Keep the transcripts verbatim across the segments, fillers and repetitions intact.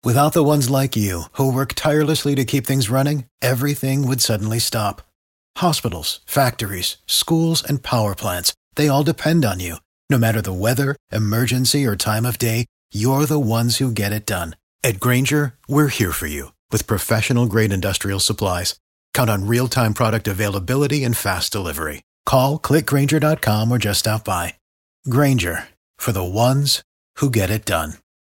Without the ones like you, who work tirelessly to keep things running, everything would suddenly stop. Hospitals, factories, schools, and power plants, they all depend on you. No matter the weather, emergency, or time of day, you're the ones who get it done. At Grainger, we're here for you with professional-grade industrial supplies. Count on real-time product availability and fast delivery. Call, click Grainger dot com, or just stop by. Grainger, for the ones who get it done.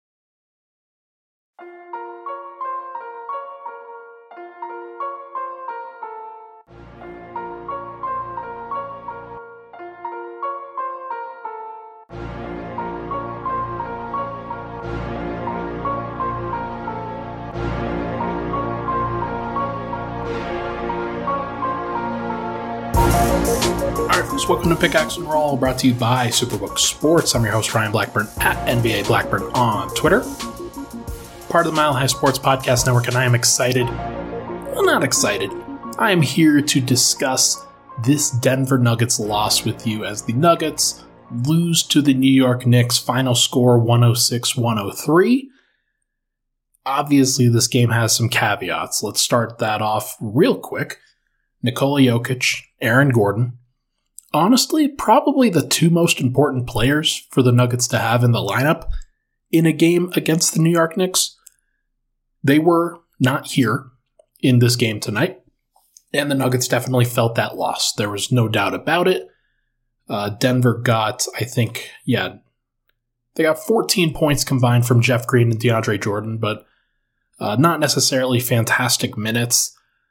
Welcome to Pickaxe and Roll, brought to you by Superbook Sports. I'm your host, Ryan Blackburn, at N B A Blackburn on Twitter. Part of the Mile High Sports Podcast Network, and I am excited. Well, not excited. I am here to discuss this Denver Nuggets loss with you as the Nuggets lose to the New York Knicks, final score one oh six to one oh three. Obviously, this game has some caveats. Let's start that off real quick. Nikola Jokic, Aaron Gordon. Honestly, probably the two most important players for the Nuggets to have in the lineup in a game against the New York Knicks. They were not here in this game tonight, and the Nuggets definitely felt that loss. There was no doubt about it. Uh, Denver got, I think, yeah, they got fourteen points combined from Jeff Green and DeAndre Jordan, but uh, not necessarily fantastic minutes.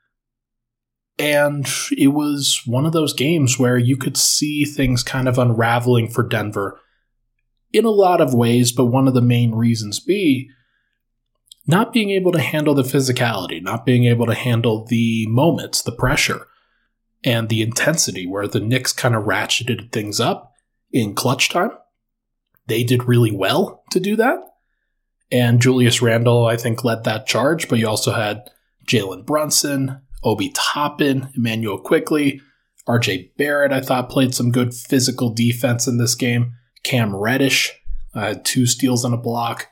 And it was one of those games where you could see things kind of unraveling for Denver in a lot of ways, but one of the main reasons be not being able to handle the physicality, not being able to handle the moments, the pressure, and the intensity where the Knicks kind of ratcheted things up in clutch time. They did really well to do that. And Julius Randle, I think, led that charge, but you also had Jalen Brunson, Obi Toppin, Emmanuel Quickley, R J Barrett, I thought, played some good physical defense in this game. Cam Reddish uh, had two steals and a block.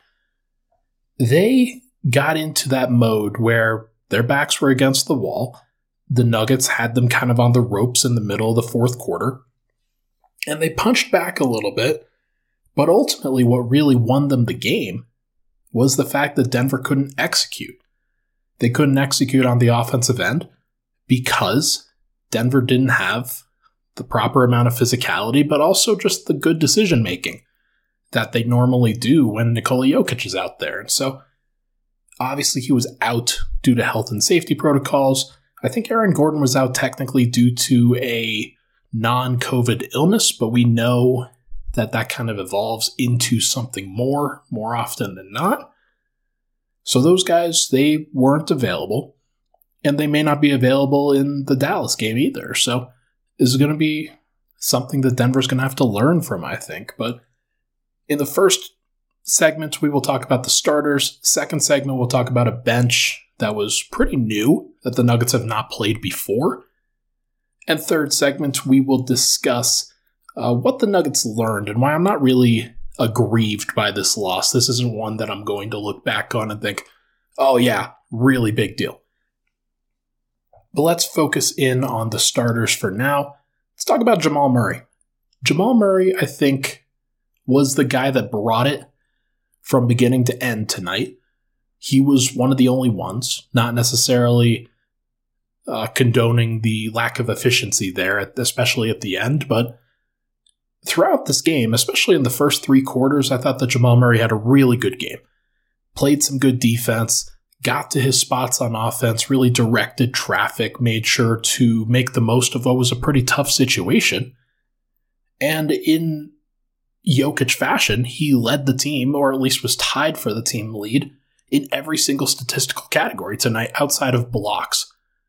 They got into that mode where their backs were against the wall. The Nuggets had them kind of on the ropes in the middle of the fourth quarter. And they punched back a little bit. But ultimately, what really won them the game was the fact that Denver couldn't execute. They couldn't execute on the offensive end because Denver didn't have the proper amount of physicality, but also just the good decision-making that they normally do when Nikola Jokic is out there. And so, obviously, he was out due to health and safety protocols. I think Aaron Gordon was out technically due to a non-COVID illness, but we know that that kind of evolves into something more, more often than not. So those guys, they weren't available, and they may not be available in the Dallas game either. So this is going to be something that Denver's going to have to learn from, I think. But in the first segment, we will talk about the starters. Second segment, we'll talk about a bench that was pretty new, that the Nuggets have not played before. And third segment, we will discuss uh, what the Nuggets learned and why I'm not really aggrieved by this loss. This isn't one that I'm going to look back on and think, oh yeah, really big deal. But let's focus in on the starters for now. Let's talk about Jamal Murray. Jamal Murray, I think, was the guy that brought it from beginning to end tonight. He was one of the only ones, not necessarily uh, condoning the lack of efficiency there, especially at the end, but throughout this game, especially in the first three quarters, I thought that Jamal Murray had a really good game. Played some good defense, got to his spots on offense, really directed traffic, made sure to make the most of what was a pretty tough situation. And in Jokic fashion, he led the team, or at least was tied for the team lead, in every single statistical category tonight outside of blocks.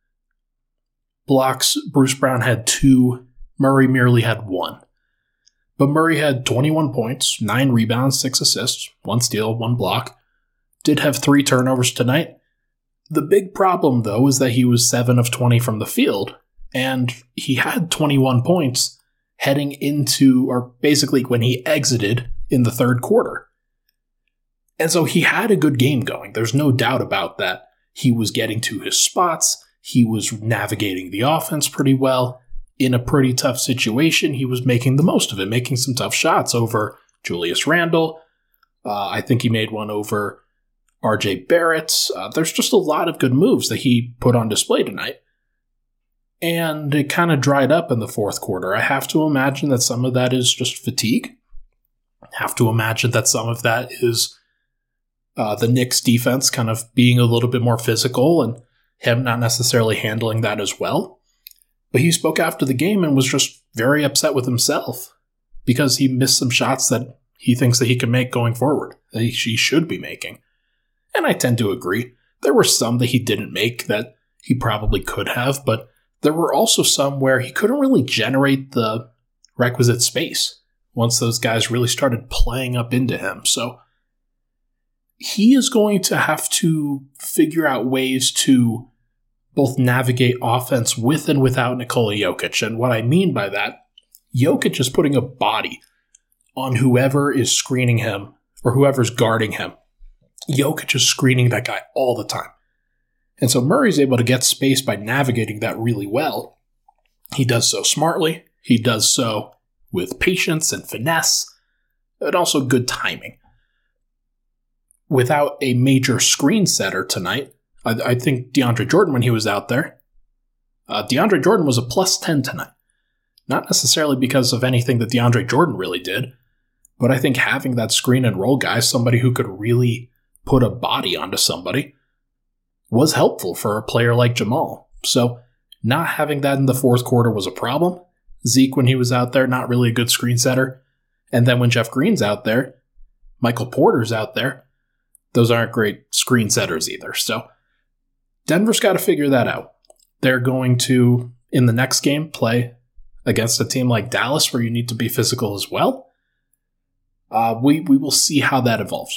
Blocks, Bruce Brown had two, Murray merely had one. But Murray had twenty-one points, nine rebounds, six assists, one steal, one block. Did have three turnovers tonight. The big problem, though, is that he was seven of twenty from the field, and he had twenty-one points heading into, or basically when he exited in the third quarter. And so he had a good game going. There's no doubt about that. He was getting to his spots. He was navigating the offense pretty well. In a pretty tough situation, he was making the most of it, making some tough shots over Julius Randle. Uh, I think he made one over R J Barrett. Uh, there's just a lot of good moves that he put on display tonight. And it kind of dried up in the fourth quarter. I have to imagine that some of that is just fatigue. I have to imagine that some of that is uh, the Knicks defense kind of being a little bit more physical and him not necessarily handling that as well. But he spoke after the game and was just very upset with himself because he missed some shots that he thinks that he can make going forward, that he should be making. And I tend to agree. There were some that he didn't make that he probably could have, but there were also some where he couldn't really generate the requisite space once those guys really started playing up into him. So he is going to have to figure out ways to both navigate offense with and without Nikola Jokic. And what I mean by that, Jokic is putting a body on whoever is screening him or whoever's guarding him. Jokic is screening that guy all the time. And so Murray's able to get space by navigating that really well. He does so smartly. He does so with patience and finesse, and also good timing. Without a major screen setter tonight, I, I think DeAndre Jordan, when he was out there, uh, DeAndre Jordan was a plus ten tonight. Not necessarily because of anything that DeAndre Jordan really did, but I think having that screen and roll guy, somebody who could really put a body onto somebody, was helpful for a player like Jamal. So not having that in the fourth quarter was a problem. Zeke, when he was out there, not really a good screen setter. And then when Jeff Green's out there, Michael Porter's out there, those aren't great screen setters either. So Denver's got to figure that out. They're going to, in the next game, play against a team like Dallas where you need to be physical as well. Uh, we, we will see how that evolves.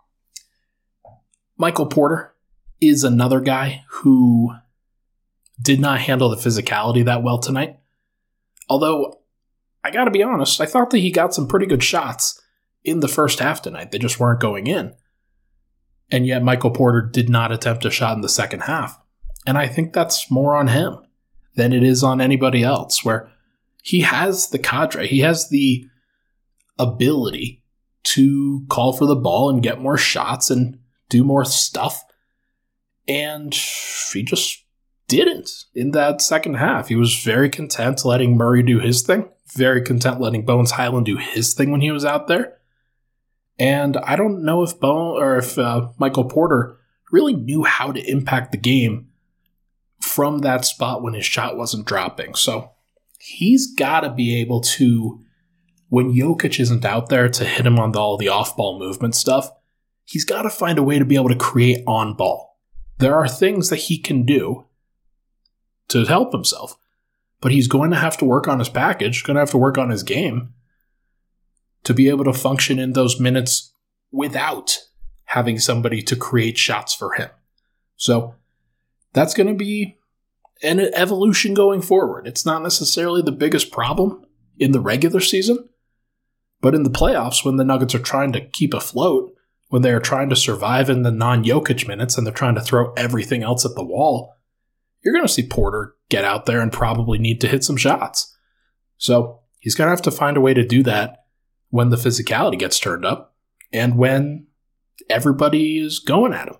Michael Porter is another guy who did not handle the physicality that well tonight. Although, I gotta be honest, I thought that he got some pretty good shots in the first half tonight. They just weren't going in. And yet Michael Porter did not attempt a shot in the second half. And I think that's more on him than it is on anybody else, where he has the cadre, he has the ability to call for the ball and get more shots and do more stuff. And he just didn't in that second half. He was very content letting Murray do his thing, very content letting Bones Highland do his thing when he was out there. And I don't know if Bone or if uh, Michael Porter really knew how to impact the game from that spot when his shot wasn't dropping. So he's got to be able to, when Jokic isn't out there to hit him on the, all the off-ball movement stuff, he's got to find a way to be able to create on-ball. There are things that he can do to help himself, but he's going to have to work on his package, going to have to work on his game to be able to function in those minutes without having somebody to create shots for him. So that's going to be an evolution going forward. It's not necessarily the biggest problem in the regular season, but in the playoffs, when the Nuggets are trying to keep afloat, when they are trying to survive in the non-Jokic minutes and they're trying to throw everything else at the wall, you're going to see Porter get out there and probably need to hit some shots. So he's going to have to find a way to do that when the physicality gets turned up and when everybody is going at him.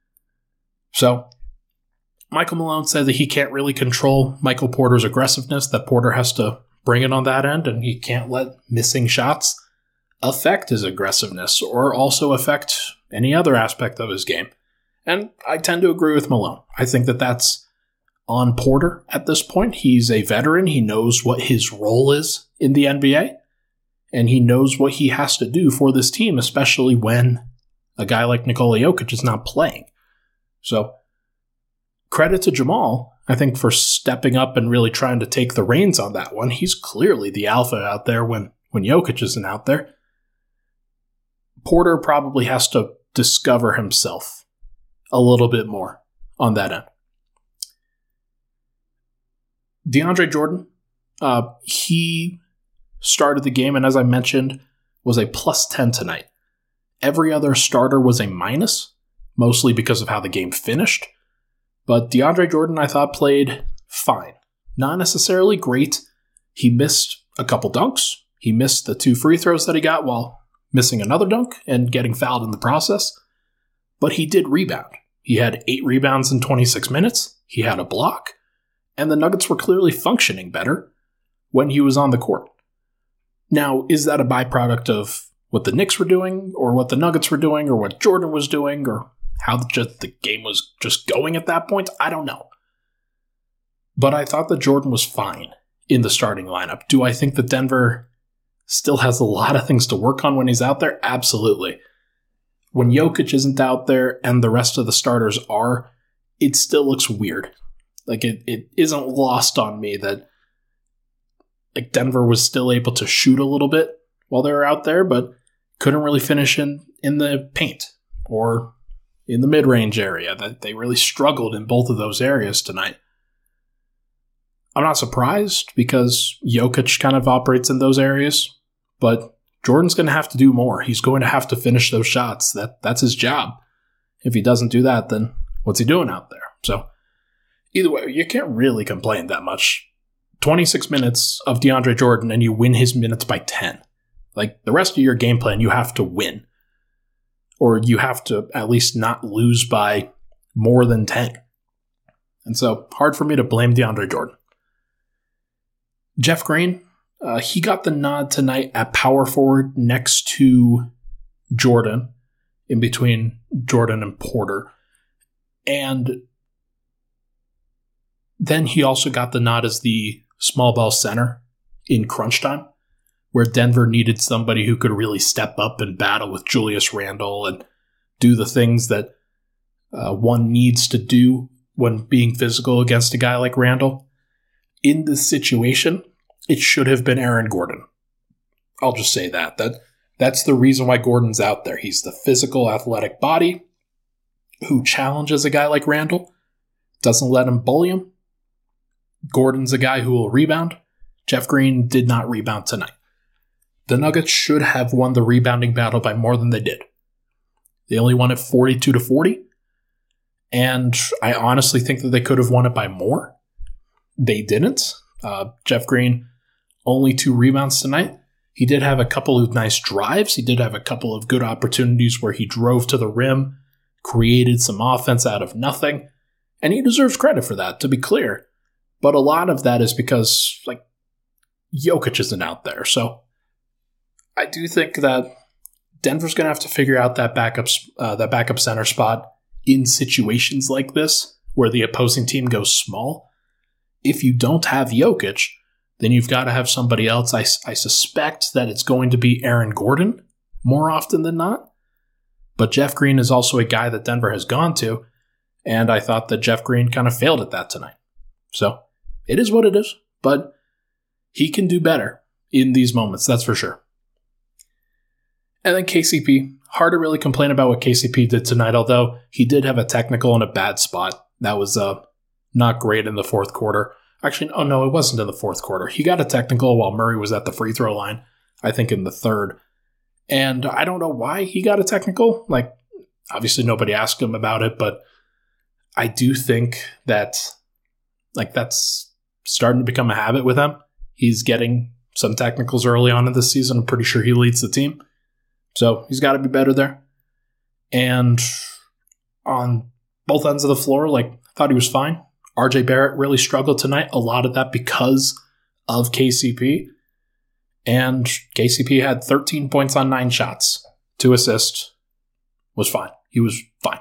So Michael Malone said that he can't really control Michael Porter's aggressiveness, that Porter has to bring it on that end, and he can't let missing shots affect his aggressiveness or also affect any other aspect of his game. And I tend to agree with Malone. I think that that's on Porter at this point. He's a veteran. He knows what his role is in the N B A, and he knows what he has to do for this team, especially when a guy like Nikola Jokic is not playing. So credit to Jamal, I think, for stepping up and really trying to take the reins on that one. He's clearly the alpha out there when, when Jokic isn't out there. Porter probably has to discover himself a little bit more on that end. DeAndre Jordan, uh, he started the game and, as I mentioned, was a plus ten tonight. Every other starter was a minus, mostly because of how the game finished. But DeAndre Jordan, I thought, played fine. Not necessarily great. He missed a couple dunks. He missed the two free throws that he got while missing another dunk and getting fouled in the process. But he did rebound. He had eight rebounds in twenty-six minutes. He had a block. And the Nuggets were clearly functioning better when he was on the court. Now, is that a byproduct of what the Knicks were doing, or what the Nuggets were doing, or what Jordan was doing, or how just the game was just going at that point? I don't know. But I thought that Jordan was fine in the starting lineup. Do I think that Denver still has a lot of things to work on when he's out there? Absolutely. When Jokic isn't out there and the rest of the starters are, it still looks weird. Like, it, it isn't lost on me that like Denver was still able to shoot a little bit while they were out there, but couldn't really finish in, in the paint or in the mid-range area. That they really struggled in both of those areas tonight. I'm not surprised because Jokic kind of operates in those areas, but Jordan's going to have to do more. He's going to have to finish those shots. That That's his job. If he doesn't do that, then what's he doing out there? So either way, you can't really complain that much. twenty-six minutes of DeAndre Jordan and you win his minutes by ten. Like, the rest of your game plan, you have to win. Or you have to at least not lose by more than ten. And so, hard for me to blame DeAndre Jordan. Jeff Green, uh, he got the nod tonight at power forward next to Jordan, in between Jordan and Porter. And then he also got the nod as the small ball center in crunch time, where Denver needed somebody who could really step up and battle with Julius Randle and do the things that uh, one needs to do when being physical against a guy like Randle. In this situation, it should have been Aaron Gordon. I'll just say that. that. That's the reason why Gordon's out there. He's the physical, athletic body who challenges a guy like Randle, doesn't let him bully him. Gordon's a guy who will rebound. Jeff Green did not rebound tonight. The Nuggets should have won the rebounding battle by more than they did. They only won it forty-two to forty. And I honestly think that they could have won it by more. They didn't. Uh, Jeff Green, only two rebounds tonight. He did have a couple of nice drives. He did have a couple of good opportunities where he drove to the rim, created some offense out of nothing. And he deserves credit for that, to be clear. But a lot of that is because, like, Jokic isn't out there. So I do think that Denver's going to have to figure out that backup, uh, that backup center spot in situations like this, where the opposing team goes small. If you don't have Jokic, then you've got to have somebody else. I, I suspect that it's going to be Aaron Gordon more often than not. But Jeff Green is also a guy that Denver has gone to, and I thought that Jeff Green kind of failed at that tonight. So it is what it is, but he can do better in these moments, that's for sure. And then K C P, hard to really complain about what K C P did tonight, although he did have a technical in a bad spot. That was uh, not great in the fourth quarter. Actually, oh no, it wasn't in the fourth quarter. He got a technical while Murray was at the free throw line, I think in the third. And I don't know why he got a technical. Like, obviously nobody asked him about it, but I do think that, like, that's starting to become a habit with him. He's getting some technicals early on in this season. I'm pretty sure he leads the team. So he's got to be better there. And on both ends of the floor, like, I thought he was fine. R J Barrett really struggled tonight. A lot of that because of K C P. And K C P had thirteen points on nine shots. Two assists. Was fine. He was fine.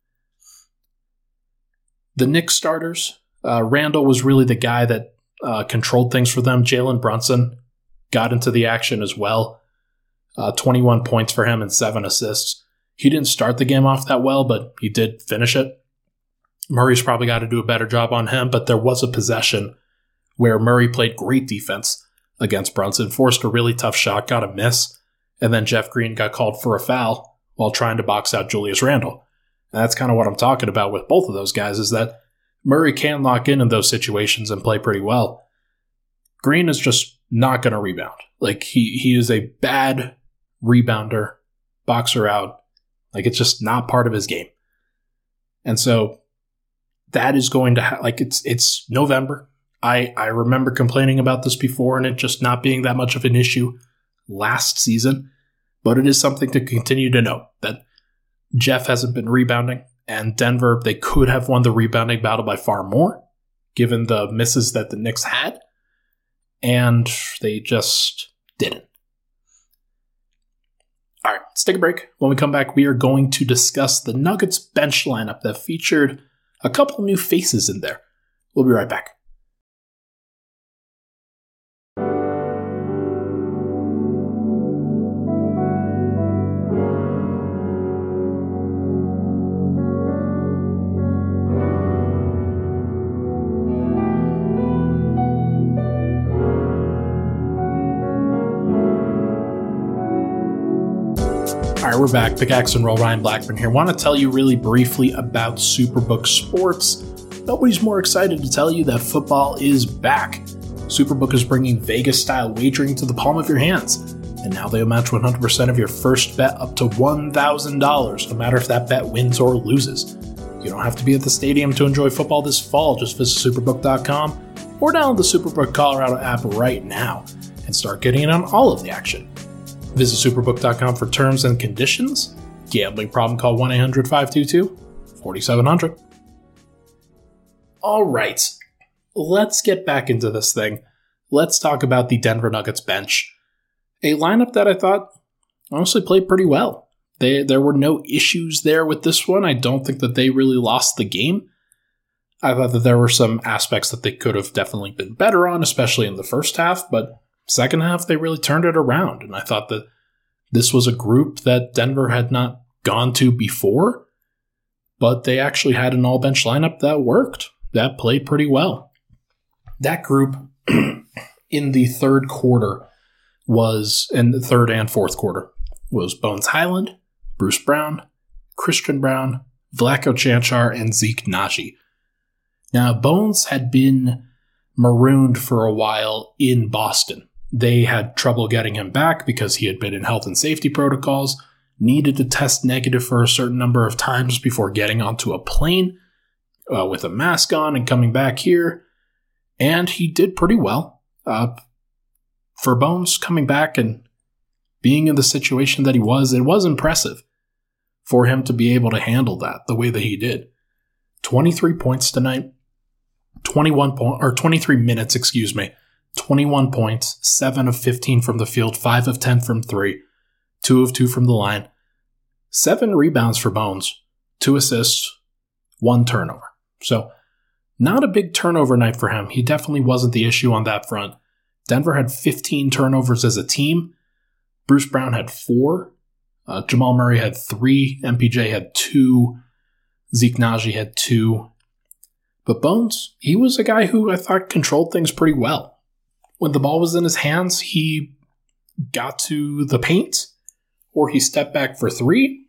The Knicks starters, uh, Randle was really the guy that uh, controlled things for them. Jalen Brunson got into the action as well. Uh, twenty-one points for him and seven assists. He didn't start the game off that well, but he did finish it. Murray's probably got to do a better job on him, but there was a possession where Murray played great defense against Brunson, forced a really tough shot, got a miss, and then Jeff Green got called for a foul while trying to box out Julius Randle. And that's kind of what I'm talking about with both of those guys, is that Murray can lock in in those situations and play pretty well. Green is just not going to rebound. Like, he, he is a bad rebounder box her out. Like, it's just not part of his game. And so that is going to, ha- like, it's it's November. I, I remember complaining about this before and it just not being that much of an issue last season. But it is something to continue to note that Jeff hasn't been rebounding, and Denver, they could have won the rebounding battle by far more, given the misses that the Knicks had, and they just didn't. All right, let's take a break. When we come back, we are going to discuss the Nuggets bench lineup that featured a couple new faces in there. We'll be right back. All right, we're back. Pickaxe and Roll, Ryan Blackburn here. Want to tell you really briefly about Superbook Sports. Nobody's more excited to tell you that football is back. Superbook is bringing Vegas-style wagering to the palm of your hands. And now they'll match one hundred percent of your first bet up to one thousand dollars, no matter if that bet wins or loses. You don't have to be at the stadium to enjoy football this fall. Just visit superbook dot com or download the Superbook Colorado app right now and start getting in on all of the action. Visit superbook dot com for terms and conditions. Gambling problem, call one eight hundred five two two four seven zero zero. All right, let's get back into this thing. Let's talk about the Denver Nuggets bench. A lineup that I thought honestly played pretty well. They, there were no issues there with this one. I don't think that they really lost the game. I thought that there were some aspects that they could have definitely been better on, especially in the first half, but second half, they really turned it around, and I thought that this was a group that Denver had not gone to before, but they actually had an all-bench lineup that worked, that played pretty well. That group in the third quarter was, in the third and fourth quarter, was Bones Hyland, Bruce Brown, Christian Braun, Vlatko Cancar, and Zeke Naji. Now, Bones had been marooned for a while in Boston. They had trouble getting him back because he had been in health and safety protocols, needed to test negative for a certain number of times before getting onto a plane uh, with a mask on and coming back here. And he did pretty well. Uh, for Bones coming back and being in the situation that he was, it was impressive for him to be able to handle that the way that he did. twenty-three points tonight, twenty-one point, or twenty-three minutes, excuse me. twenty-one points, seven of fifteen from the field, five of ten from three, two of two from the line, seven rebounds for Bones, two assists, one turnover. So, not a big turnover night for him. He definitely wasn't the issue on that front. Denver had fifteen turnovers as a team. Bruce Brown had four. Uh, Jamal Murray had three. M P J had two. Zeke Naji had two. But Bones, he was a guy who I thought controlled things pretty well. When the ball was in his hands, he got to the paint, or he stepped back for three,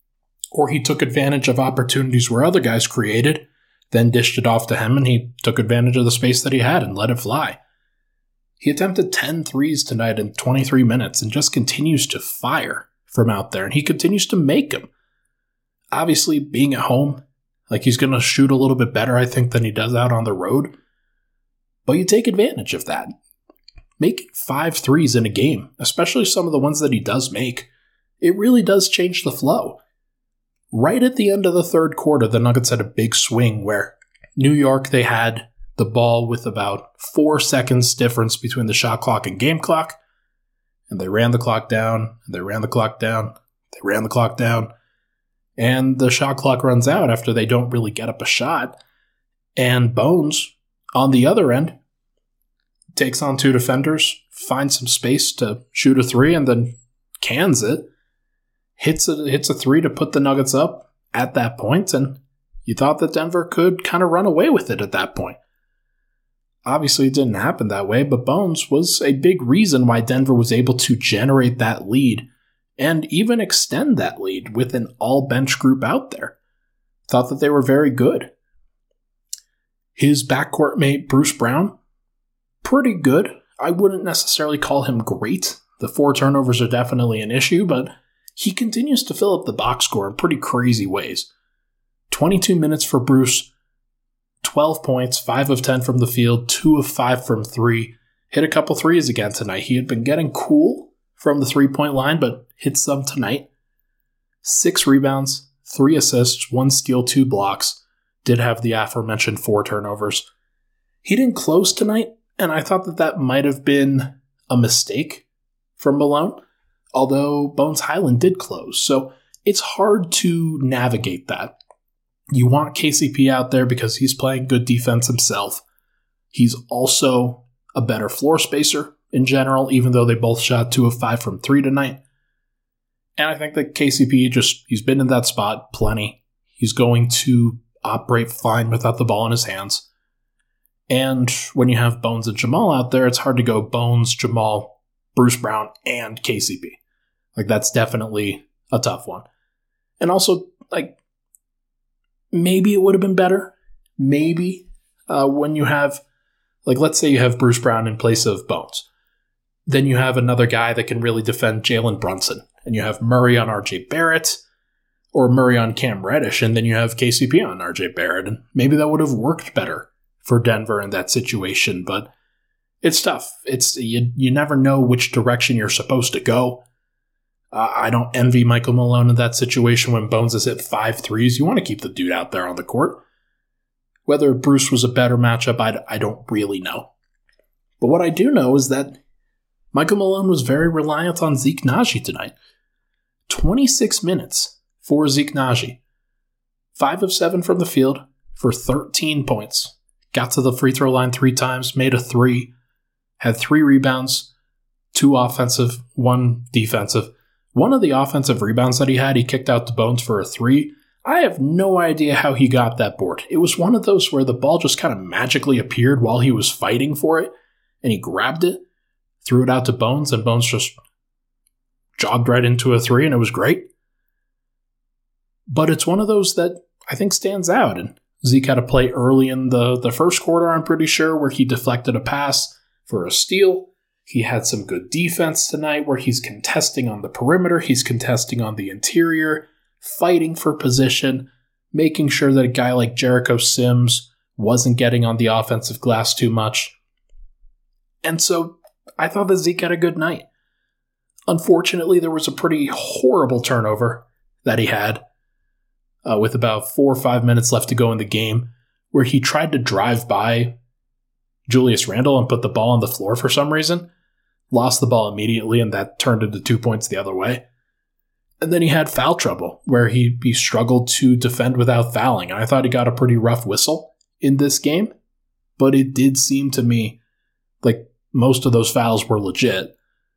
or he took advantage of opportunities where other guys created, then dished it off to him, and he took advantage of the space that he had and let it fly. He attempted ten threes tonight in twenty-three minutes and just continues to fire from out there, and he continues to make them. Obviously, being at home, like he's going to shoot a little bit better, I think, than he does out on the road, but you take advantage of that. Making five threes in a game, especially some of the ones that he does make, it really does change the flow. Right at the end of the third quarter, the Nuggets had a big swing where New York, they had the ball with about four seconds difference between the shot clock and game clock, and they ran the clock down, and they ran the clock down, they ran the clock down, and the shot clock runs out after they don't really get up a shot, and Bones, on the other end, takes on two defenders, finds some space to shoot a three, and then cans it. Hits a, hits a three to put the Nuggets up at that point, and you thought that Denver could kind of run away with it at that point. Obviously, it didn't happen that way, but Bones was a big reason why Denver was able to generate that lead and even extend that lead with an all-bench group out there. Thought that they were very good. His backcourt mate, Bruce Brown, pretty good. I wouldn't necessarily call him great. The four turnovers are definitely an issue, but he continues to fill up the box score in pretty crazy ways. twenty-two minutes for Bruce, twelve points, five of ten from the field, two of five from three. Hit a couple threes again tonight. He had been getting cool from the three-point line, but hit some tonight. Six rebounds, three assists, one steal, two blocks. Did have the aforementioned four turnovers. He didn't close tonight, and I thought that that might have been a mistake from Malone, although Bones Hyland did close. So it's hard to navigate that. You want K C P out there because he's playing good defense himself. He's also a better floor spacer in general, even though they both shot two of five from three tonight. And I think that K C P just, he's been in that spot plenty. He's going to operate fine without the ball in his hands. And when you have Bones and Jamal out there, it's hard to go Bones, Jamal, Bruce Brown, and K C P. Like, that's definitely a tough one. And also, like, maybe it would have been better. Maybe uh, when you have, like, let's say you have Bruce Brown in place of Bones. Then you have another guy that can really defend Jalen Brunson. And you have Murray on R J Barrett, or Murray on Cam Reddish, and then you have K C P on R J Barrett. And maybe that would have worked better for Denver in that situation, but it's tough. It's you, you never know which direction you're supposed to go. Uh, I don't envy Michael Malone in that situation when Bones has hit five threes. You want to keep the dude out there on the court. Whether Bruce was a better matchup, I, I don't really know. But what I do know is that Michael Malone was very reliant on Zeke Nnaji tonight. twenty-six minutes for Zeke Nnaji. five of seven from the field for thirteen points. Got to the free throw line three times, made a three, had three rebounds, two offensive, one defensive. One of the offensive rebounds that he had, he kicked out to Bones for a three. I have no idea how he got that board. It was one of those where the ball just kind of magically appeared while he was fighting for it, and he grabbed it, threw it out to Bones, and Bones just jogged right into a three, and it was great. But it's one of those that I think stands out, and Zeke had a play early in the, the first quarter, I'm pretty sure, where he deflected a pass for a steal. He had some good defense tonight where he's contesting on the perimeter, he's contesting on the interior, fighting for position, making sure that a guy like Jericho Sims wasn't getting on the offensive glass too much. And so I thought that Zeke had a good night. Unfortunately, there was a pretty horrible turnover that he had uh, with about four or five minutes left to go in the game, where he tried to drive by Julius Randle and put the ball on the floor for some reason, lost the ball immediately, and that turned into two points the other way. And then he had foul trouble, where he, he struggled to defend without fouling. And I thought he got a pretty rough whistle in this game, but it did seem to me like most of those fouls were legit.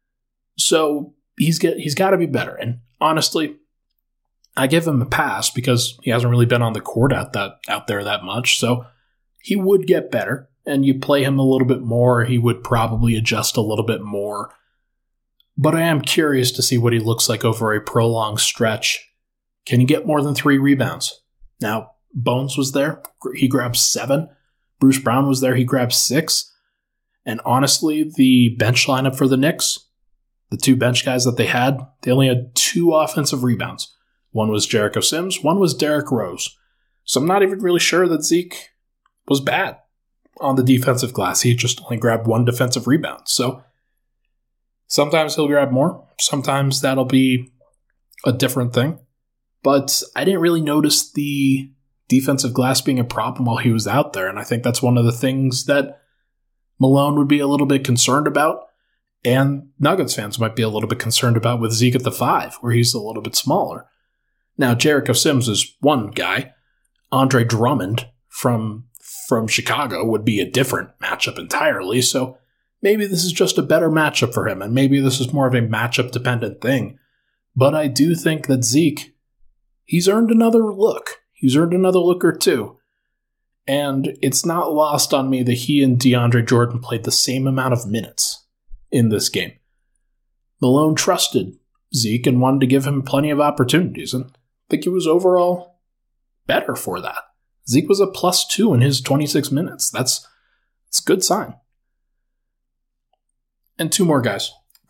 So he's get, he's got to be better. And honestly, I give him a pass because he hasn't really been on the court out that out there that much. So he would get better. And you play him a little bit more, he would probably adjust a little bit more. But I am curious to see what he looks like over a prolonged stretch. Can he get more than three rebounds? Now, Bones was there. He grabbed seven. Bruce Brown was there. He grabbed six. And honestly, the bench lineup for the Knicks, the two bench guys that they had, they only had two offensive rebounds. One was Jericho Sims. One was Derrick Rose. So I'm not even really sure that Zeke was bad on the defensive glass. He just only grabbed one defensive rebound. So sometimes he'll grab more. Sometimes that'll be a different thing. But I didn't really notice the defensive glass being a problem while he was out there. And I think that's one of the things that Malone would be a little bit concerned about. And Nuggets fans might be a little bit concerned about with Zeke at the five, where he's a little bit smaller. Now, Jericho Sims is one guy. Andre Drummond from from Chicago would be a different matchup entirely, so maybe this is just a better matchup for him, and maybe this is more of a matchup-dependent thing. But I do think that Zeke, he's earned another look. He's earned another look or two. And it's not lost on me that he and DeAndre Jordan played the same amount of minutes in this game. Malone trusted Zeke and wanted to give him plenty of opportunities, and I think he was overall better for that. Zeke was a plus two in his twenty-six minutes. That's, that's a good sign. And two more guys.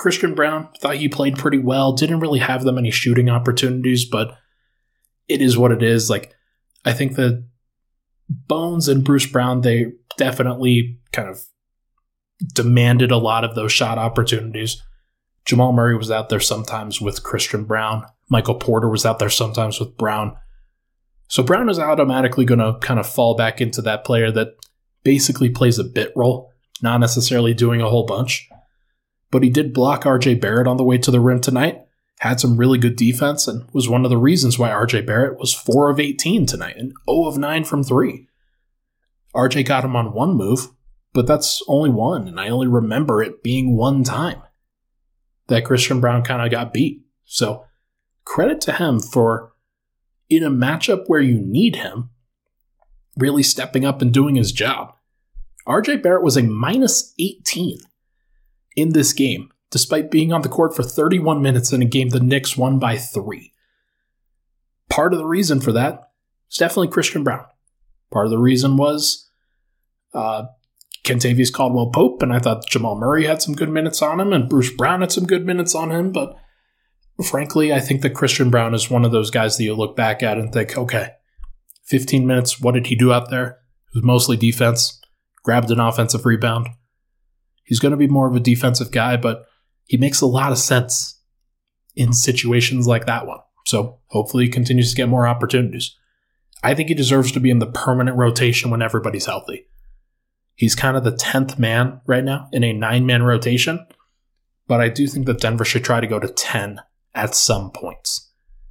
Christian Braun, thought he played pretty well. Didn't really have that many shooting opportunities, but it is what it is. Like, I think that Bones and Bruce Brown, they definitely kind of demanded a lot of those shot opportunities. Jamal Murray was out there sometimes with Christian Braun. Michael Porter was out there sometimes with Brown. So Brown is automatically going to kind of fall back into that player that basically plays a bit role, not necessarily doing a whole bunch. But he did block R J Barrett on the way to the rim tonight, had some really good defense, and was one of the reasons why R J Barrett was four of eighteen tonight and zero of nine from three. R J got him on one move, but that's only one, and I only remember it being one time that Christian Braun kind of got beat. So credit to him for, in a matchup where you need him, really stepping up and doing his job. R J Barrett was a minus eighteen in this game, despite being on the court for thirty-one minutes in a game the Knicks won by three. Part of the reason for that is definitely Christian Braun. Part of the reason was uh, Kentavious Caldwell-Pope, and I thought Jamal Murray had some good minutes on him, and Bruce Brown had some good minutes on him, but frankly, I think that Christian Braun is one of those guys that you look back at and think, okay, fifteen minutes, what did he do out there? It was mostly defense, grabbed an offensive rebound. He's going to be more of a defensive guy, but he makes a lot of sense in situations like that one. So hopefully he continues to get more opportunities. I think he deserves to be in the permanent rotation when everybody's healthy. He's kind of the tenth man right now in a nine-man rotation, but I do think that Denver should try to go to ten at some points.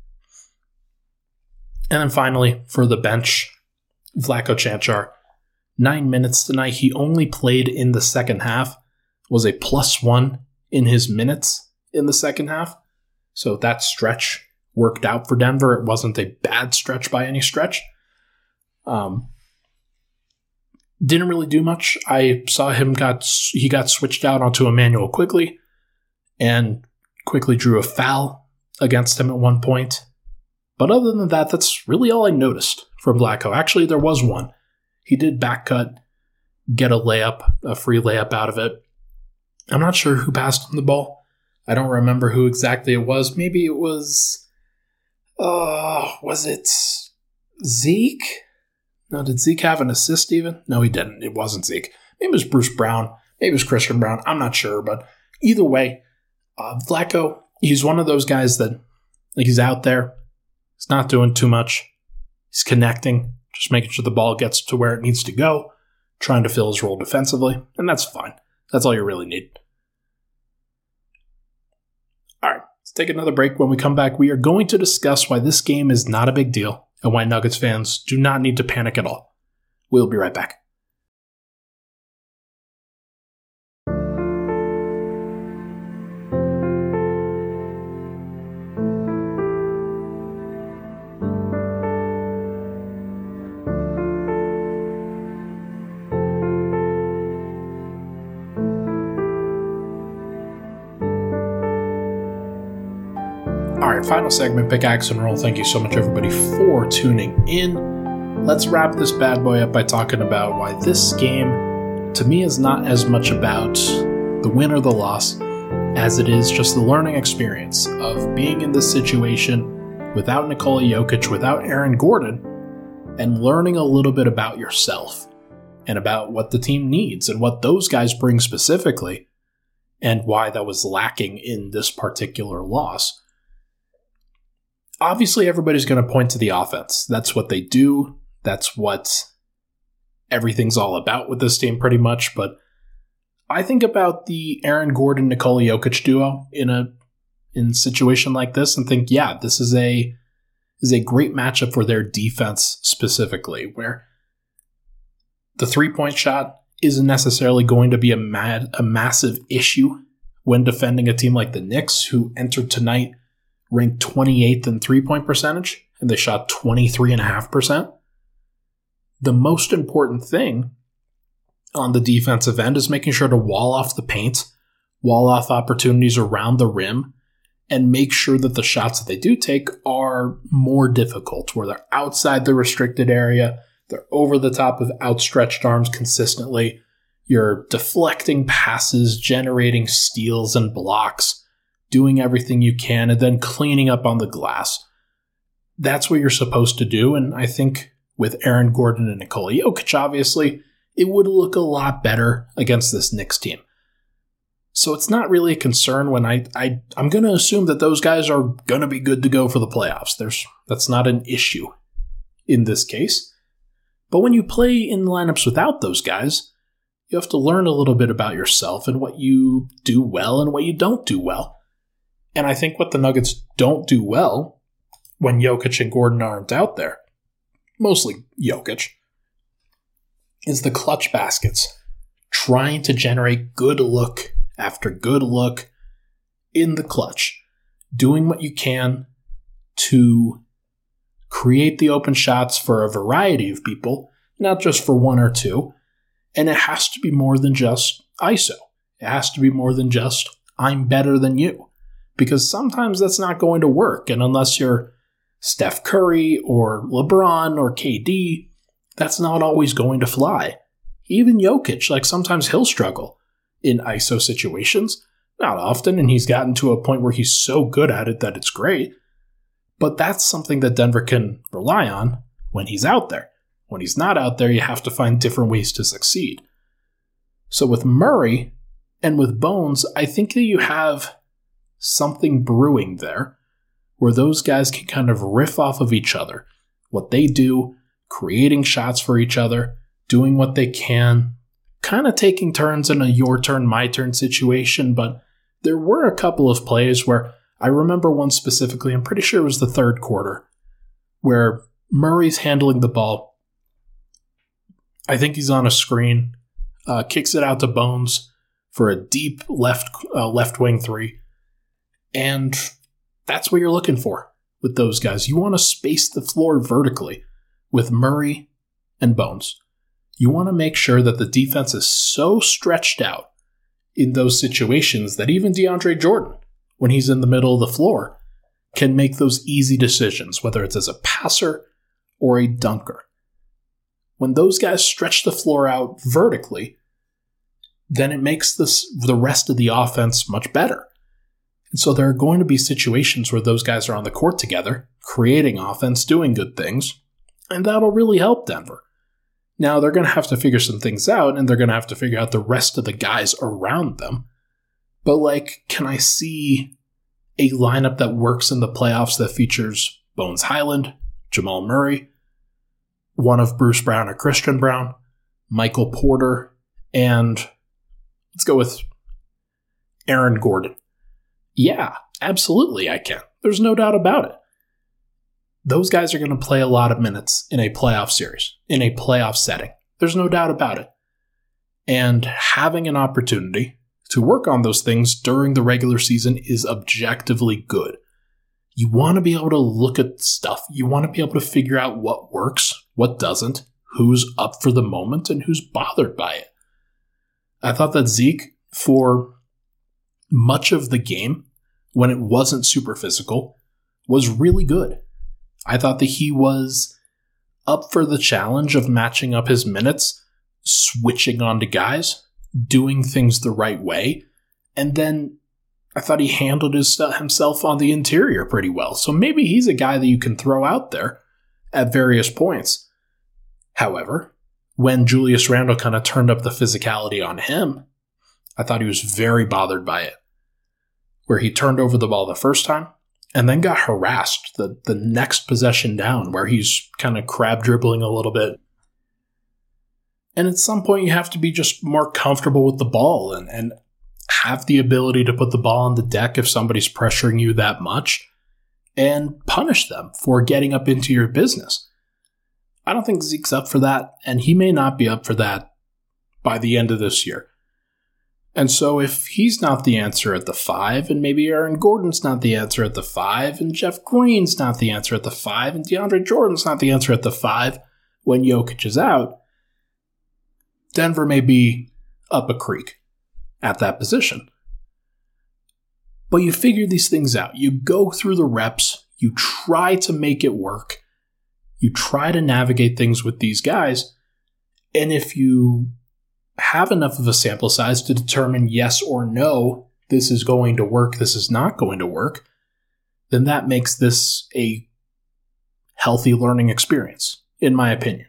And then finally, for the bench, Vlatko Cancar, nine minutes tonight. He only played in the second half, was a plus one in his minutes in the second half. So that stretch worked out for Denver. It wasn't a bad stretch by any stretch. Um, didn't really do much. I saw him got he got switched out onto Emmanuel Quickley, and Quickley drew a foul against him at one point. But other than that, that's really all I noticed from Vlatko. Actually, there was one. He did back cut, get a layup, a free layup out of it. I'm not sure who passed him the ball. I don't remember who exactly it was. Maybe it was, uh, was it Zeke? No, did Zeke have an assist even? No, he didn't. It wasn't Zeke. Maybe it was Bruce Brown. Maybe it was Christian Braun. I'm not sure, but either way, uh, Vlatko, he's one of those guys that, like, he's out there. He's not doing too much. He's connecting, just making sure the ball gets to where it needs to go, trying to fill his role defensively, and that's fine. That's all you really need. All right, let's take another break. When we come back, we are going to discuss why this game is not a big deal and why Nuggets fans do not need to panic at all. We'll be right back. All right, final segment, Pickaxe and Roll. Thank you so much, everybody, for tuning in. Let's wrap this bad boy up by talking about why this game, to me, is not as much about the win or the loss as it is just the learning experience of being in this situation without Nikola Jokic, without Aaron Gordon, and learning a little bit about yourself and about what the team needs and what those guys bring specifically and why that was lacking in this particular loss. Obviously, everybody's going to point to the offense. That's what they do. That's what everything's all about with this team pretty much. But I think about the Aaron Gordon-Nikola Jokic duo in a in a situation like this and think, yeah, this is a is a great matchup for their defense specifically, where the three-point shot isn't necessarily going to be a, mad, a massive issue when defending a team like the Knicks, who entered tonight ranked twenty-eighth in three-point percentage, and they shot twenty-three point five percent. The most important thing on the defensive end is making sure to wall off the paint, wall off opportunities around the rim, and make sure that the shots that they do take are more difficult, where they're outside the restricted area, they're over the top of outstretched arms consistently, You're deflecting passes, generating steals and blocks, doing everything you can, and then cleaning up on the glass. That's what you're supposed to do, and I think with Aaron Gordon and Nikola Jokic, obviously, it would look a lot better against this Knicks team. So it's not really a concern when I, I I'm going to assume that those guys are going to be good to go for the playoffs. There's that's not an issue in this case. But when you play in lineups without those guys, you have to learn a little bit about yourself and what you do well and what you don't do well. And I think what the Nuggets don't do well when Jokic and Gordon aren't out there, mostly Jokic, is the clutch baskets, trying to generate good look after good look in the clutch, doing what you can to create the open shots for a variety of people, not just for one or two, and it has to be more than just I S O. It has to be more than just I'm better than you, because sometimes that's not going to work, and unless you're Steph Curry or LeBron or K D, that's not always going to fly. Even Jokic, like sometimes he'll struggle in I S O situations. Not often, and he's gotten to a point where he's so good at it that it's great. But that's something that Denver can rely on when he's out there. When he's not out there, you have to find different ways to succeed. So with Murray and with Bones, I think that you have something brewing there where those guys can kind of riff off of each other. What they do, creating shots for each other, doing what they can, kind of taking turns in a your turn, my turn situation. But there were a couple of plays where I remember one specifically, I'm pretty sure it was the third quarter, where Murray's handling the ball. I think he's on a screen, uh, kicks it out to Bones for a deep left uh, left wing three. And that's what you're looking for with those guys. You want to space the floor vertically with Murray and Bones. You want to make sure that the defense is so stretched out in those situations that even DeAndre Jordan, when he's in the middle of the floor, can make those easy decisions, whether it's as a passer or a dunker. When those guys stretch the floor out vertically, then it makes this, the rest of the offense much better. And so there are going to be situations where those guys are on the court together, creating offense, doing good things, and that'll really help Denver. Now, they're going to have to figure some things out, and they're going to have to figure out the rest of the guys around them. But, like, can I see a lineup that works in the playoffs that features Bones Hyland, Jamal Murray, one of Bruce Brown or Christian Brown, Michael Porter, and let's go with Aaron Gordon? Yeah, absolutely I can. There's no doubt about it. Those guys are going to play a lot of minutes in a playoff series, in a playoff setting. There's no doubt about it. And having an opportunity to work on those things during the regular season is objectively good. You want to be able to look at stuff. You want to be able to figure out what works, what doesn't, who's up for the moment, and who's bothered by it. I thought that Zeke, for much of the game, when it wasn't super physical, was really good. I thought that he was up for the challenge of matching up his minutes, switching onto guys, doing things the right way, and then I thought he handled his, uh, himself on the interior pretty well. So maybe he's a guy that you can throw out there at various points. However, when Julius Randle kind of turned up the physicality on him, I thought he was very bothered by it. Where he turned over the ball the first time, and then got harassed the, the next possession down, where he's kind of crab dribbling a little bit. And at some point, you have to be just more comfortable with the ball and, and have the ability to put the ball on the deck if somebody's pressuring you that much, and punish them for getting up into your business. I don't think Zeke's up for that, and he may not be up for that by the end of this year. And so if he's not the answer at the five, and maybe Aaron Gordon's not the answer at the five, and Jeff Green's not the answer at the five, and DeAndre Jordan's not the answer at the five when Jokic is out, Denver may be up a creek at that position. But you figure these things out. You go through the reps. You try to make it work. You try to navigate things with these guys. And if you have enough of a sample size to determine yes or no, this is going to work, this is not going to work, then that makes this a healthy learning experience, in my opinion.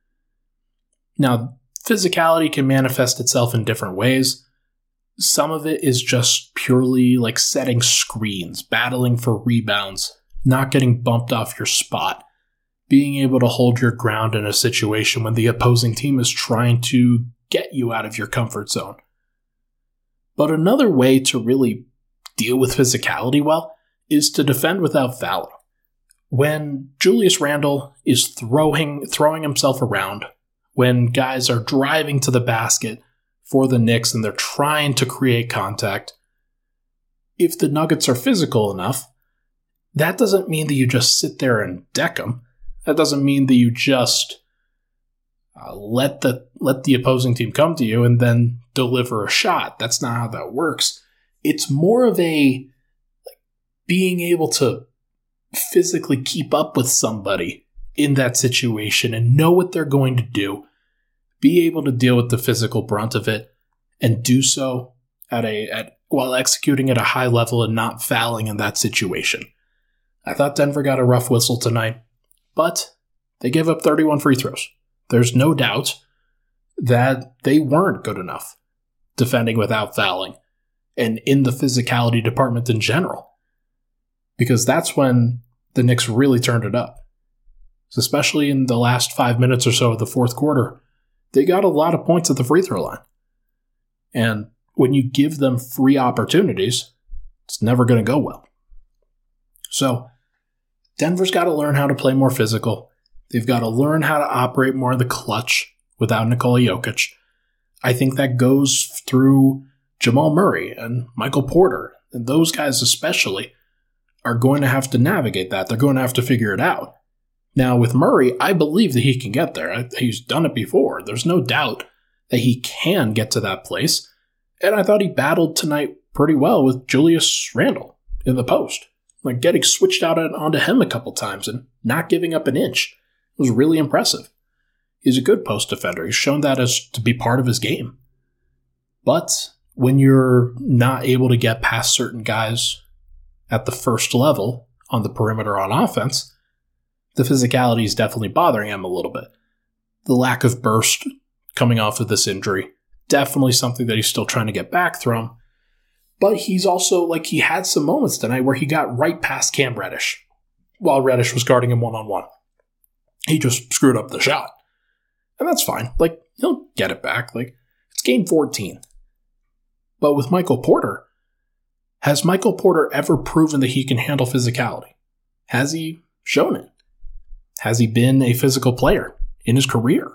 Now, physicality can manifest itself in different ways. Some of it is just purely like setting screens, battling for rebounds, not getting bumped off your spot, being able to hold your ground in a situation when the opposing team is trying to get you out of your comfort zone. But another way to really deal with physicality well is to defend without fouling. When Julius Randle is throwing throwing himself around, when guys are driving to the basket for the Knicks and they're trying to create contact, if the Nuggets are physical enough, that doesn't mean that you just sit there and deck them. That doesn't mean that you just uh, let the let the opposing team come to you and then deliver a shot. That's not how that works. It's more of a like, being able to physically keep up with somebody in that situation and know what they're going to do, be able to deal with the physical brunt of it, and do so at a at while executing at a high level and not fouling in that situation. I thought Denver got a rough whistle tonight, but they gave up thirty-one free throws. There's no doubt that they weren't good enough defending without fouling and in the physicality department in general, because that's when the Knicks really turned it up. Especially in the last five minutes or so of the fourth quarter, they got a lot of points at the free throw line. And when you give them free opportunities, it's never going to go well. So, Denver's got to learn how to play more physical. They've got to learn how to operate more in the clutch without Nikola Jokic. I think that goes through Jamal Murray and Michael Porter, and those guys especially are going to have to navigate that. They're going to have to figure it out. Now, with Murray, I believe that he can get there. He's done it before. There's no doubt that he can get to that place. And I thought he battled tonight pretty well with Julius Randle in the post. Like getting switched out onto him a couple times and not giving up an inch. It was really impressive. He's a good post defender. He's shown that as to be part of his game. But when you're not able to get past certain guys at the first level on the perimeter on offense, the physicality is definitely bothering him a little bit. The lack of burst coming off of this injury, definitely something that he's still trying to get back from. But he's also, like, he had some moments tonight where he got right past Cam Reddish while Reddish was guarding him one-on-one. He just screwed up the shot. And that's fine. Like, he'll get it back. Like, it's game fourteen. But with Michael Porter, has Michael Porter ever proven that he can handle physicality? Has he shown it? Has he been a physical player in his career?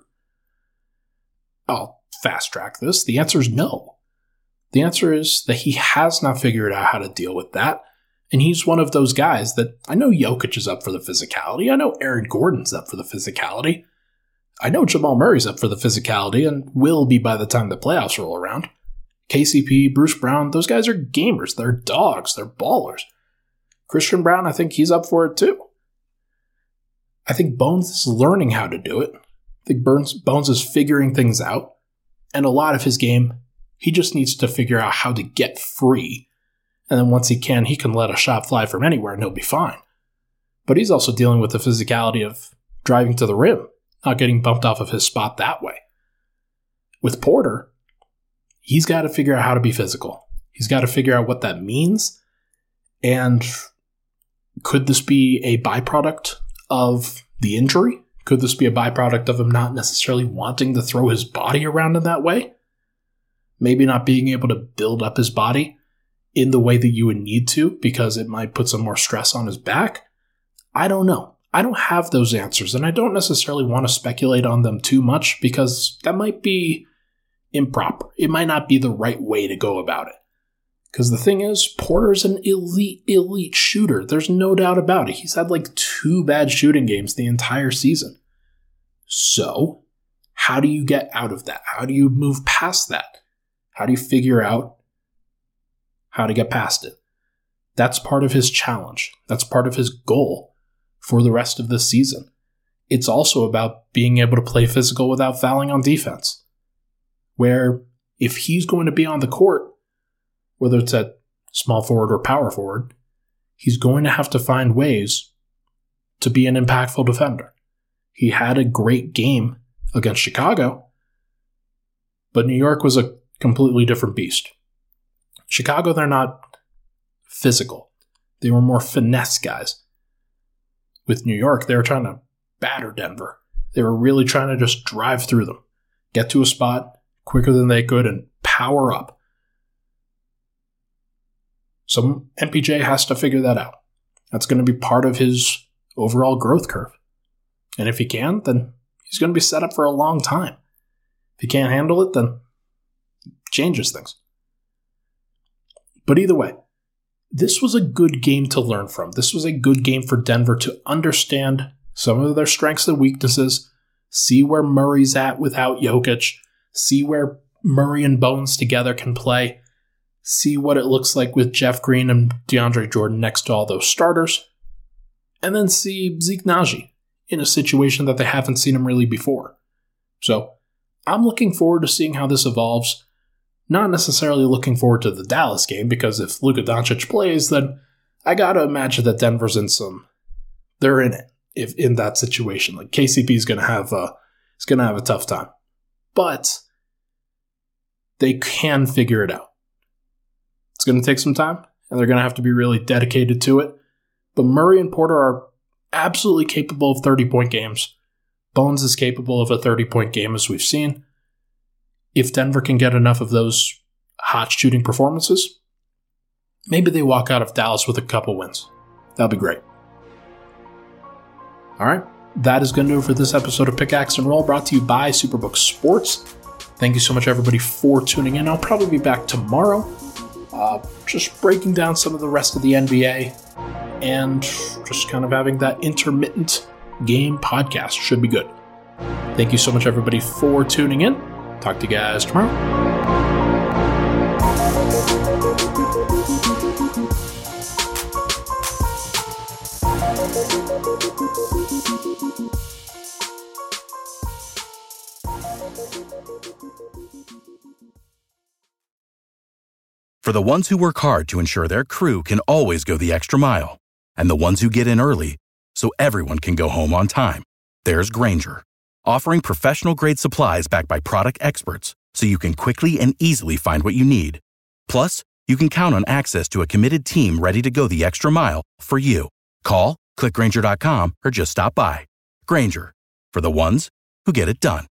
I'll fast track this. The answer is no. The answer is that he has not figured out how to deal with that. And he's one of those guys that I know Jokic is up for the physicality. I know Aaron Gordon's up for the physicality. I know Jamal Murray's up for the physicality and will be by the time the playoffs roll around. K C P, Bruce Brown, those guys are gamers. They're dogs. They're ballers. Christian Brown, I think he's up for it too. I think Bones is learning how to do it. I think Bones, Bones is figuring things out. And a lot of his game, he just needs to figure out how to get free. And then once he can, he can let a shot fly from anywhere and he'll be fine. But he's also dealing with the physicality of driving to the rim, not getting bumped off of his spot that way. With Porter, he's got to figure out how to be physical. He's got to figure out what that means. And could this be a byproduct of the injury? Could this be a byproduct of him not necessarily wanting to throw his body around in that way? Maybe not being able to build up his body in the way that you would need to because it might put some more stress on his back? I don't know. I don't have those answers, and I don't necessarily want to speculate on them too much because that might be improper. It might not be the right way to go about it. Because the thing is, Porter's an elite, elite shooter. There's no doubt about it. He's had like two bad shooting games the entire season. So, how do you get out of that? How do you move past that? How do you figure out how to get past it? That's part of his challenge. That's part of his goal for the rest of this season. It's also about being able to play physical without fouling on defense. where if he's going to be on the court, whether it's at small forward or power forward, he's going to have to find ways to be an impactful defender. He had a great game against Chicago, but New York was a completely different beast. Chicago, they're not physical. They were more finesse guys. With New York, they were trying to batter Denver. They were really trying to just drive through them, get to a spot quicker than they could, and power up. So M P J has to figure that out. That's going to be part of his overall growth curve. And if he can, then he's going to be set up for a long time. If he can't handle it, then it changes things. But either way, this was a good game to learn from. This was a good game for Denver to understand some of their strengths and weaknesses, see where Murray's at without Jokic, see where Murray and Bones together can play, see what it looks like with Jeff Green and DeAndre Jordan next to all those starters, and then see Zeke Naji in a situation that they haven't seen him really before. So I'm looking forward to seeing how this evolves. Not necessarily looking forward to the Dallas game, because if Luka Doncic plays, then I gotta imagine that Denver's in some, they're in it if in that situation. Like K C P is gonna have a, is gonna have a tough time, but they can figure it out. It's gonna take some time, and they're gonna have to be really dedicated to it. But Murray and Porter are absolutely capable of thirty-point games. Bones is capable of a thirty-point game, as we've seen. If Denver can get enough of those hot shooting performances, maybe they walk out of Dallas with a couple wins. That'll be great. All right, that is going to do it for this episode of Pickaxe and Roll, brought to you by Superbook Sports. Thank you so much, everybody, for tuning in. I'll probably be back tomorrow, uh, just breaking down some of the rest of the N B A and just kind of having that intermittent game podcast. Should be good. Thank you so much, everybody, for tuning in. Talk to you guys tomorrow. For the ones who work hard to ensure their crew can always go the extra mile, and the ones who get in early so everyone can go home on time, there's Grainger, offering professional-grade supplies backed by product experts so you can quickly and easily find what you need. Plus, you can count on access to a committed team ready to go the extra mile for you. Call, click Grainger dot com, or just stop by. Grainger, for the ones who get it done.